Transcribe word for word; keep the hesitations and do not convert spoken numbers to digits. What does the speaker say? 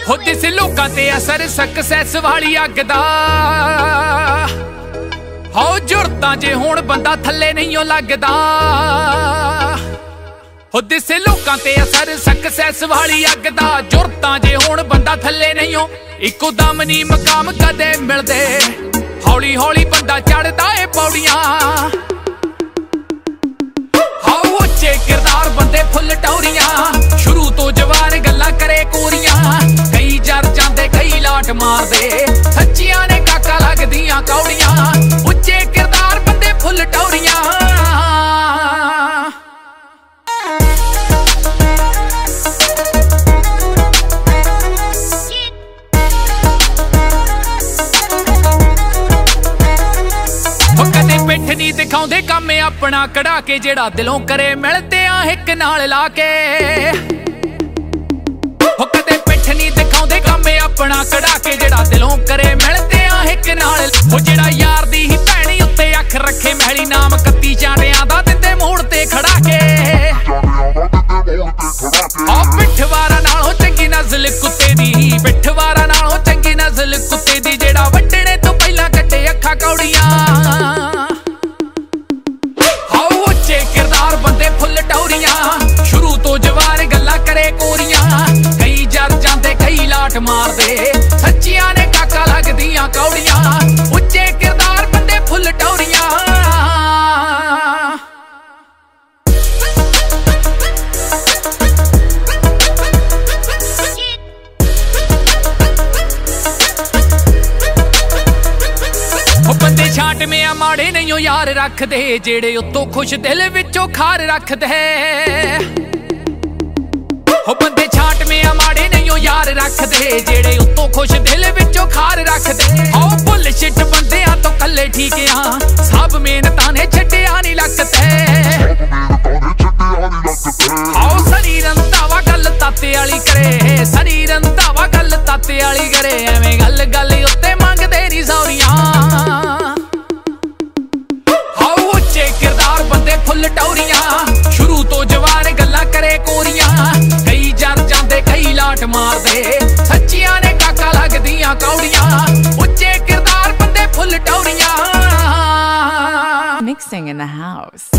ਹੋ ਦਿਸ ਲੋਕਾਂ ਤੇ ਅਸਰ ਸਕਸੈਸ ਵਾਲੀ ਅੱਗ ਦਾ ਹੋ ਜੁਰਤਾਂ ਜੇ ਹੁਣ ਬੰਦਾ ਥੱਲੇ ਨਹੀਂ ਓ ਲੱਗਦਾ ਹੋ ਦਿਸ ਲੋਕਾਂ ਤੇ ਅਸਰ ਸਕਸੈਸ ਵਾਲੀ ਅੱਗ ਦਾ ਜੁਰਤਾਂ ਜੇ ਹੁਣ ਬੰਦਾ ਥੱਲੇ ਨਹੀਂ ਓ ਇੱਕੋ ਦਮ ਨਹੀਂ ਮਕਾਮ ਕਦੇ ਮਿਲਦੇ ਹੌਲੀ ਹੌਲੀ ਬੰਦਾ ਚੜਦਾ ਏ ਪੌੜੀਆਂ ਹਾਉ ਉੱਚੇ ਕਿਰਦਾਰ ਬੰਦੇ ਫੁੱਲ ਟੌਰੀਆਂ ਸ਼ੁਰੂ ਤੋਂ ਜਵਾਨ ਗੱਲਾਂ ਕਰੇ ਕੋਰੀਆਂ ਕਈ ਜਰ ਜਾਂਦੇ ਕਈ ਲਾਟ ਮਾਰਦੇ ਸੱਚੀਆਂ ਨੇ ਕਾਕਾ ਲੱਗਦੀਆਂ ਕੌੜੀਆਂ ਉੱਚੇ ਕਿਰਦਾਰ ਬੰਦੇ ਫੁੱਲ ਟੌਰੀਆਂ ਪਿੱਠ ਨਹੀਂ ਦਿਖਾਉਂਦੇ ਕੰਮ ਆਪਣਾ ਕਢਾ ਕੇ ਜਿਹੜਾ ਦਿਲੋਂ ਕਰੇ ਮਿਲਦੇ ਆ ਇੱਕ ਨਾਲ ਲਾ ਕੇ ਹੋ ਕਦੇ ਪਿੱਠ ਨਹੀਂ ਦਿਖਾਉਂਦੇ ਕੰਮ ਆਪਣਾ ਕਢਾ ਕੇ ਜਿਹੜਾ ਦਿਲੋਂ ਕਰੇ ਮਿਲਦੇ ਆ ਇੱਕ ਨਾਲ ਹੋ ਜਿਹੜਾ ਯਾਰ ਦੀ ਹੀ ਭੈਣੀ ਉੱਤੇ ਅੱਖ ਰੱਖੇ ਮਹਿਲੀ ਨਾਮ ਕੱਤੀ ਚਾਂਡਿਆਂ ਦਾ ਦਿੰਦੇ ਮੋੜ ਤੇ ਖੜਾ ਕੇ ਆ ਪਿੱਠਵਾਰਾ ਨਾਲੋਂ ਚੰਗੀ ਨਸਲ ਕੁੱਤੇ ਦੀ ਪਿੱਠਵਾਰਾ ਨਾਲੋਂ ਚੰਗੀ ਨਸਲ ਕੁੱਤੇ ਦੀ ਜਿਹੜਾ ਵੱਢਣੇ ਤੋਂ ਪਹਿਲਾਂ ਕੱਢੇ ਅੱਖਾਂ ਕੌੜੀਆਂ ਕਿਰਦਾਰ ਬੰਦੇ ਫੁੱਲ ਟੌਰੀਆਂ ਸ਼ੁਰੂ ਤੋਂ ਜਵਾਨ ਗੱਲਾਂ ਕਰੇ ਕੋਰੀਆਂ ਕਈ ਜਰ ਜਾਂਦੇ ਕਈ ਲਾਟ ਮਾਰਦੇ ਸੱਚੀਆਂ ਨੇ ਕਾਕਾ ਲੱਗਦੀਆਂ ਕੌੜੀਆਂ ਉੱਚੇ ਕਿਰਦਾਰ ਬੰਦੇ ਫੁੱਲ ਟੌਰੀਆਂ ਉਹ ਬੰਦੇ ਛਾਂਟਵੇਂ ਆ ਮਾੜੇ ਨਹੀਂ ਓ ਯਾਰ ਰੱਖਦੇ ਜਿਹੜੇ ਉੱਤੋਂ ਖੁਸ਼ ਦਿਲ ਵਿੱਚੋਂ ਖਾਰ ਰੱਖਦੇ ਹੋ ਬੰਦੇ ਛਾਂਟਵੇਂ ਆ ਮਾੜੇ ਨਹੀਂ ਓ ਯਾਰ ਰੱਖਦੇ ਜਿਹੜੇ ਉੱਤੋਂ ਖੁਸ਼ ਦਿਲ ਵਿੱਚੋਂ ਖਾਰ ਰੱਖਦੇ ਹੋ ਭੁੱਲ ਛਿੱਟ ਬੰਦਿਆਂ ਤੋਂ ਕੱਲੇ ਠੀਕ ਆ ਸਭ ਮਿਹਨਤਾਂ ਨੇ ਛੱਡਿਆ ਨਹੀਂ ਲੱਗਦੇ ਆਓ ਸਰੀ ਰੰਧਾਵਾ ਗੱਲ ਤਾਤੇ ਵਾਲੀ ਕਰੇ ਸਰੀ ਰੰਧਾਵਾ ਗੱਲ ਤਾਤੇ ਵਾਲੀ ਕਰੇ ਐਵੇਂ ਗੱਲ ਗੱਲ ਉੱਤੇ ਮੰਗਦੇ ਨਹੀਂ ਸੌਰੀਆਂ ਫੁੱਲ ਟੌਰੀਆਂ ਸ਼ੁਰੂ ਤੋਂ ਜਵਾਨ ਗੱਲਾਂ ਕਰੇ ਕੋਰੀਆਂ ਕਈ ਜਰ ਜਾਂਦੇ ਕਈ ਲਾਟ ਮਾਰਦੇ ਸੱਚੀਆਂ ਨੇ ਕਾਕਾ ਲੱਗਦੀਆਂ ਕੌੜੀਆਂ ਉੱਚੇ ਕਿਰਦਾਰ ਬੰਦੇ ਫੁੱਲ ਟੌਰੀਆਂ Mixing in the house.